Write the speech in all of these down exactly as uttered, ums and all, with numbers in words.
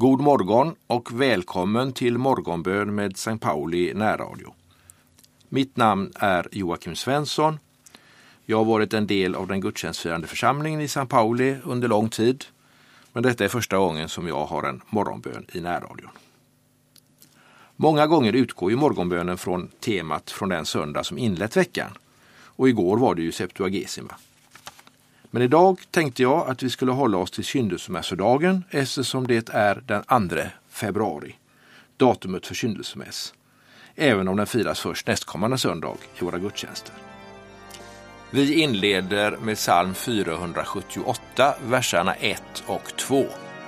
God morgon och välkommen till morgonbön med Sankt Pauli närradio. Mitt namn är Joakim Svensson. Jag har varit en del av den gudstjänstfirande församlingen i Sankt Pauli under lång tid, men detta är första gången som jag har en morgonbön i närradion. Många gånger utgår ju morgonbönen från temat från den söndag som inlett veckan, och igår var det ju Septuagesima. Men idag tänkte jag att vi skulle hålla oss till syndelsemässodagen eftersom det är den andra februari, datumet för syndelsemäss, även om den firas först nästkommande söndag i våra gudstjänster. Vi inleder med psalm fyrahundrasjuttioåtta, verserna ett och två.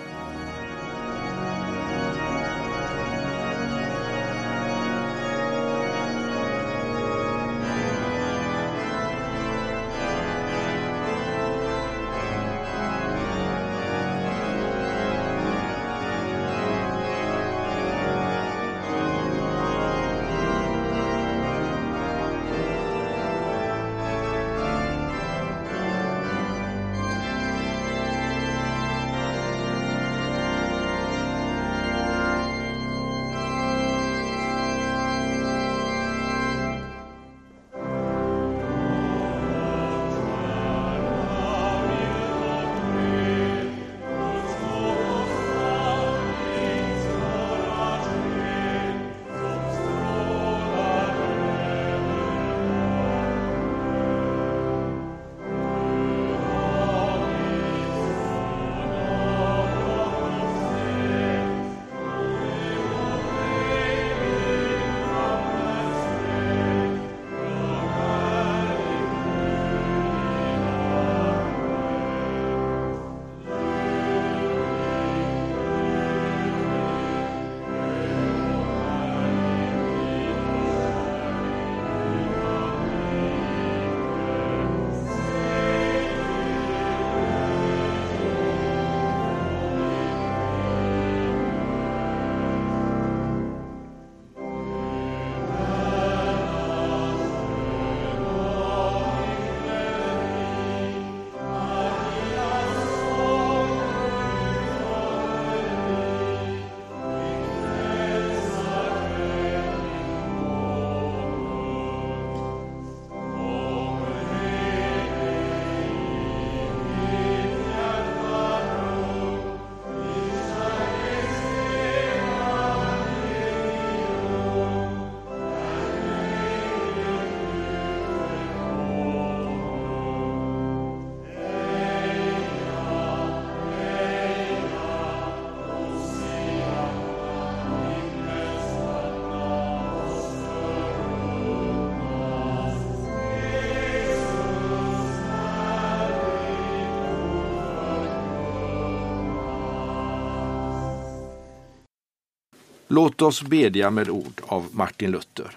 Låt oss bedja med ord av Martin Luther.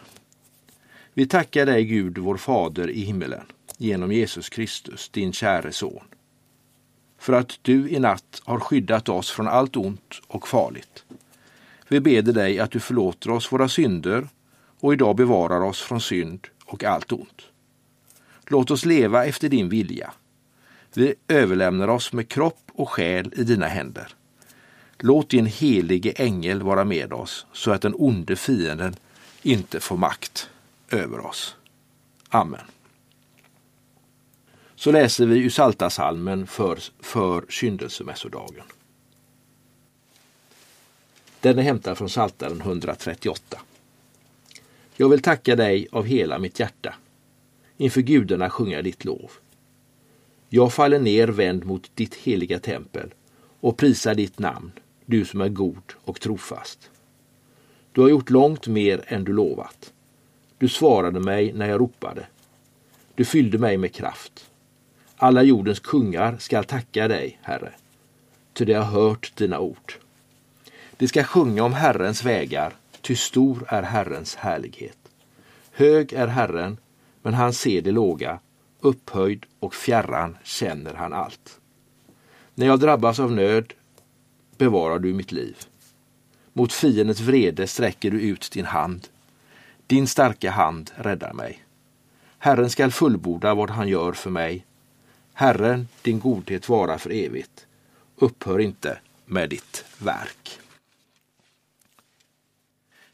Vi tackar dig, Gud, vår Fader i himmelen, genom Jesus Kristus, din käre son, för att du i natt har skyddat oss från allt ont och farligt. Vi beder dig att du förlåter oss våra synder och idag bevarar oss från synd och allt ont. Låt oss leva efter din vilja. Vi överlämnar oss med kropp och själ i dina händer. Låt din helige ängel vara med oss så att den onde fienden inte får makt över oss. Amen. Så läser vi ur Psaltarpsalmen för, för syndelsemässodagen. Den är hämtad från Psaltaren etthundratrettioåtta. Jag vill tacka dig av hela mitt hjärta. Inför gudarna sjunga ditt lov. Jag faller ner vänd mot ditt heliga tempel och prisar ditt namn, du som är god och trofast. Du har gjort långt mer än du lovat. Du svarade mig när jag ropade. Du fyllde mig med kraft. Alla jordens kungar skall tacka dig, Herre, ty de har hört dina ord. De ska sjunga om Herrens vägar, ty stor är Herrens härlighet. Hög är Herren, men han ser det låga, upphöjd och fjärran känner han allt. När jag drabbas av nöd bevarar du mitt liv. Mot fiendens vrede sträcker du ut din hand. Din starka hand räddar mig. Herren skall fullborda vad han gör för mig. Herren, din godhet vara för evigt. Upphör inte med ditt verk.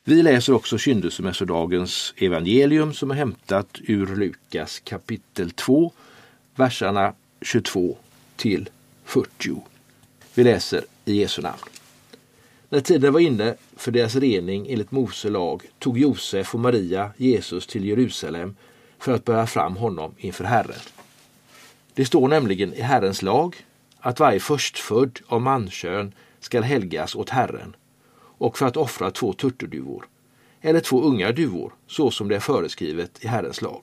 Vi läser också kyndelsemässodagens evangelium som är hämtat ur Lukas kapitel två, verserna tjugotvå till fyrtio. Vi läser i Jesu namn. När tiden var inne för deras rening enligt Mose lag tog Josef och Maria Jesus till Jerusalem för att bära fram honom inför Herren. Det står nämligen i Herrens lag att varje förstfödd av mankön skall helgas åt Herren och för att offra två turturduvor eller två unga duvor så som det är föreskrivet i Herrens lag.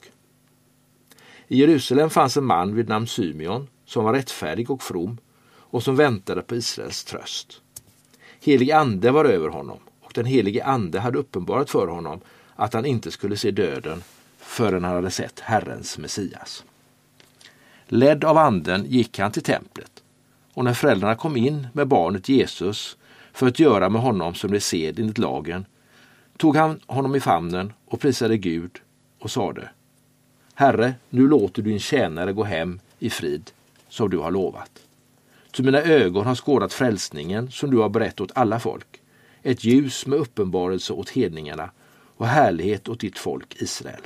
I Jerusalem fanns en man vid namn Symeon som var rättfärdig och from och som väntade på Israels tröst. Helig ande var över honom och den helige ande hade uppenbarat för honom att han inte skulle se döden förrän han hade sett Herrens Messias. Ledd av anden gick han till templet och när föräldrarna kom in med barnet Jesus för att göra med honom som det sed enligt lagen tog han honom i famnen och prisade Gud och sade: Herre, nu låter du din tjänare gå hem i frid som du har lovat. Så mina ögon har skådat frälsningen som du har berättat åt alla folk, ett ljus med uppenbarelse åt hedningarna och härlighet åt ditt folk Israel.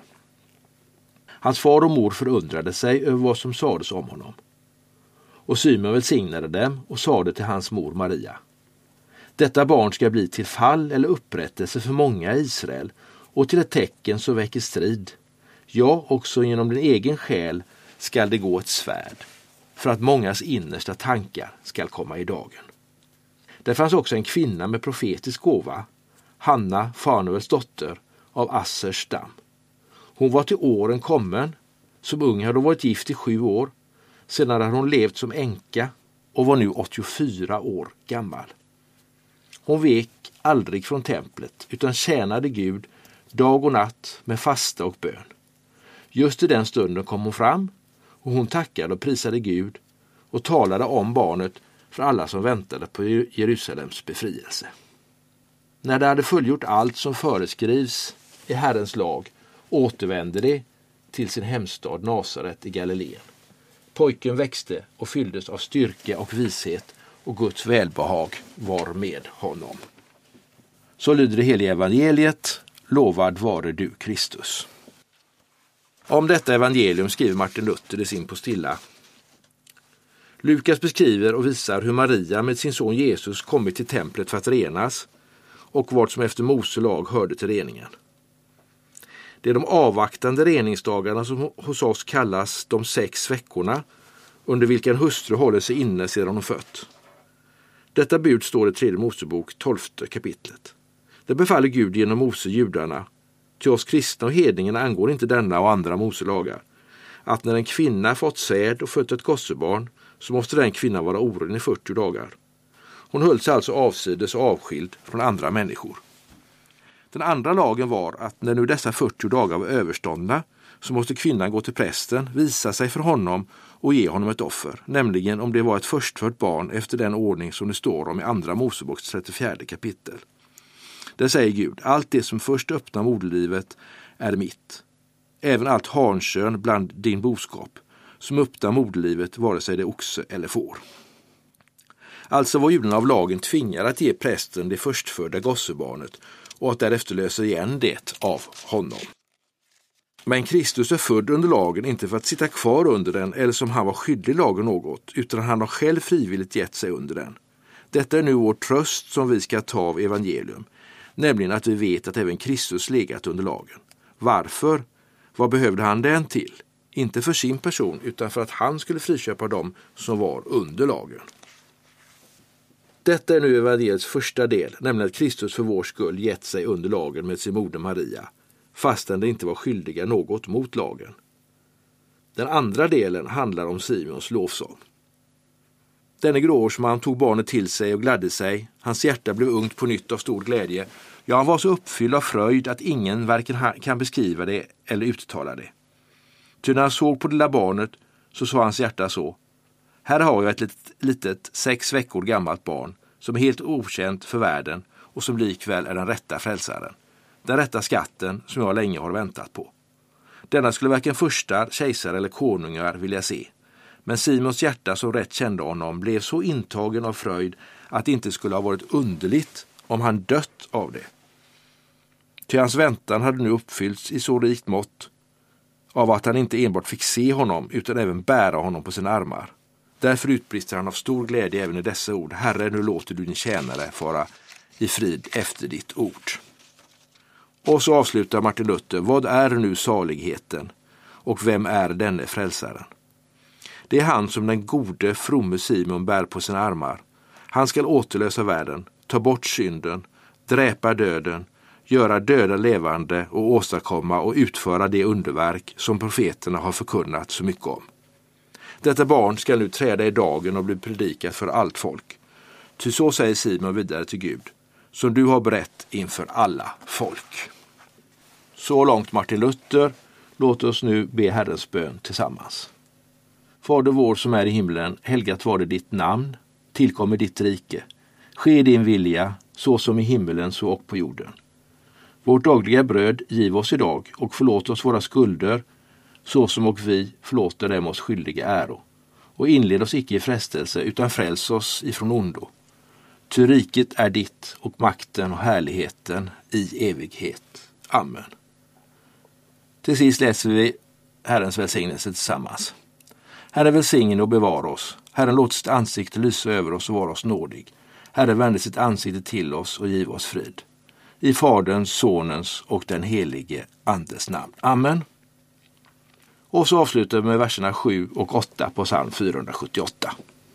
Hans far och mor förundrade sig över vad som sades om honom. Och Symeon välsignade dem och sade till hans mor Maria: Detta barn ska bli till fall eller upprättelse för många i Israel och till ett tecken som väcker strid. Ja, också genom din egen själ skall det gå ett svärd, för att mångas innersta tankar skall komma i dagen. Det fanns också en kvinna med profetisk gåva, Hanna, Fanuels dotter, av Assers stam. Hon var till åren kommen, som ung hade hon varit gift i sju år, sedan hade hon levt som änka och var nu åttiofyra år gammal. Hon vek aldrig från templet utan tjänade Gud dag och natt med fasta och bön. Just i den stunden kom hon fram och hon tackade och prisade Gud och talade om barnet för alla som väntade på Jerusalems befrielse. När de hade fullgjort allt som föreskrivs i Herrens lag återvände de till sin hemstad Nasaret i Galileen. Pojken växte och fylldes av styrka och vishet och Guds välbehag var med honom. Så lyder det heliga evangeliet: Lovad vare du Kristus. Om detta evangelium skriver Martin Luther i sin postilla: Lukas beskriver och visar hur Maria med sin son Jesus kommit till templet för att renas och vad som efter Mose lag hörde till reningen. Det är de avvaktande reningsdagarna som hos oss kallas de sex veckorna, under vilka en hustru håller sig inne sedan hon fött. Detta bud står i tredje Mosebok, tolfte kapitlet. Det befaller Gud genom Mose judarna. Till oss kristna och hedningarna angår inte denna och andra Moselagar, att när en kvinna fått säd och fött ett gossebarn så måste den kvinnan vara oren i fyrtio dagar. Hon höll sig alltså avsides och avskild från andra människor. Den andra lagen var att när nu dessa fyrtio dagar var överståndna så måste kvinnan gå till prästen, visa sig för honom och ge honom ett offer, nämligen om det var ett förstfött barn efter den ordning som det står om i andra Moseboks trettiofjärde kapitel. Där säger Gud: allt det som först öppnar moderlivet är mitt, även allt hankön bland din boskap, som öppnar moderlivet vare sig det är oxe eller får. Alltså var judarna av lagen tvingade att ge prästen det förstfödda gossebarnet och att därefter lösa igen det av honom. Men Kristus är född under lagen inte för att sitta kvar under den eller som han var skyldig lagen något, utan han har själv frivilligt gett sig under den. Detta är nu vår tröst som vi ska ta av evangelium, nämligen att vi vet att även Kristus legat under lagen. Varför? Vad behövde han den till? Inte för sin person utan för att han skulle friköpa dem som var under lagen. Detta är nu evangeliets första del, nämligen att Kristus för vår skull gett sig under lagen med sin moder Maria, fastän det inte var skyldiga något mot lagen. Den andra delen handlar om Simeons lovsång. Denne gråårsman tog barnet till sig och gladde sig. Hans hjärta blev ungt på nytt av stor glädje. Ja, han var så uppfylld av fröjd att ingen varken kan beskriva det eller uttala det. Ty när han såg på det lilla barnet så sa hans hjärta så: här har jag ett litet, litet sex veckor gammalt barn som är helt okänt för världen och som likväl är den rätta frälsaren. Den rätta skatten som jag länge har väntat på. Denna skulle varken första kejsare eller konungar vilja se. Men Simons hjärta som rätt kände honom blev så intagen av fröjd att det inte skulle ha varit underligt om han dött av det. Till hans väntan hade nu uppfyllts i så rikt mått av att han inte enbart fick se honom utan även bära honom på sina armar. Därför utbrister han av stor glädje även i dessa ord: Herre, nu låter du din tjänare fara i frid efter ditt ord. Och så avslutar Martin Luther: vad är nu saligheten och vem är denne frälsaren? Det är han som den gode fromme Simon bär på sina armar. Han skall återlösa världen, ta bort synden, dräpa döden, göra döda levande och åstadkomma och utföra det underverk som profeterna har förkunnat så mycket om. Detta barn ska nu träda i dagen och bli predikat för allt folk. Ty så säger Simon vidare till Gud, som du har berätt inför alla folk. Så långt Martin Luther. Låt oss nu be Herrens bön tillsammans. Fader vår som är i himlen, helgat var det ditt namn, tillkommer ditt rike. Ske din vilja, så som i himmelen så och på jorden. Vårt dagliga bröd giv oss idag och förlåt oss våra skulder, så som och vi förlåter dem oss skyldiga äro. Och inled oss icke i frestelse, utan fräls oss ifrån ondo. Ty riket är ditt och makten och härligheten i evighet. Amen. Till sist läser vi Herrens välsignelse tillsammans. Herren välsigne och bevara oss. Herren låter sitt ansikte lysa över oss och vara oss nådig. Herren vänder sitt ansikte till oss och giv oss frid. I Faderns, Sonens och den helige Andes namn. Amen. Och så avslutar vi med verserna sju och åtta på psalm fyrahundrasjuttioåtta.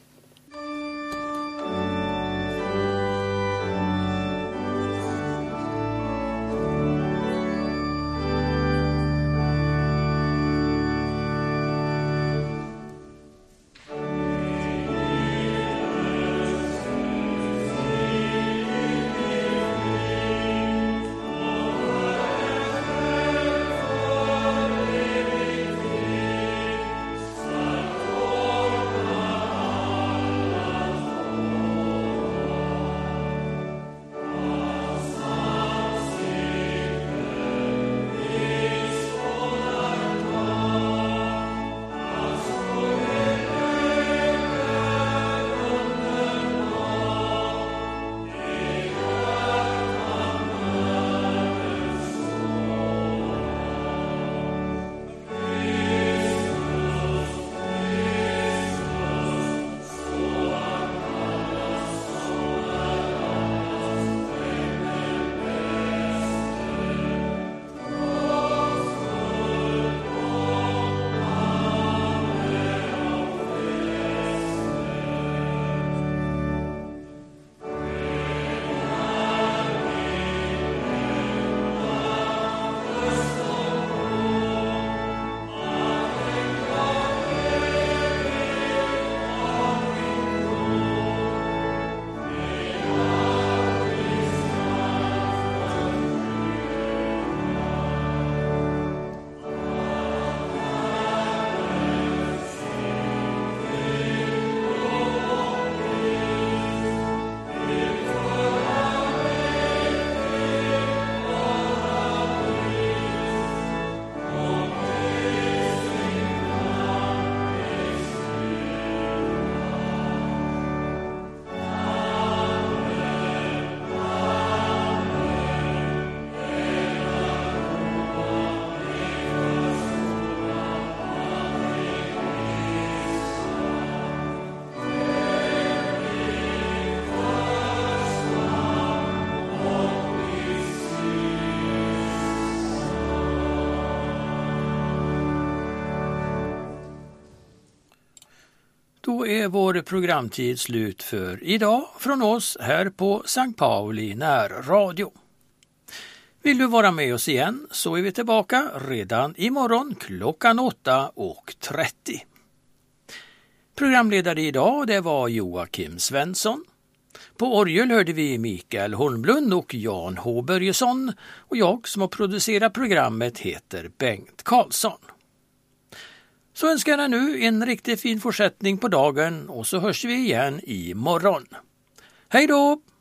Då är vår programtid slut för idag från oss här på Sankt Pauli närradio. Vill du vara med oss igen så är vi tillbaka redan imorgon klockan åtta och trettio. Programledare idag det var Joakim Svensson. På orgel hörde vi Mikael Holmlund och Jan H. Börjesson och jag som har producerat programmet heter Bengt Karlsson. Så önskar jag nu en riktigt fin fortsättning på dagen och så hörs vi igen imorgon. Hej då!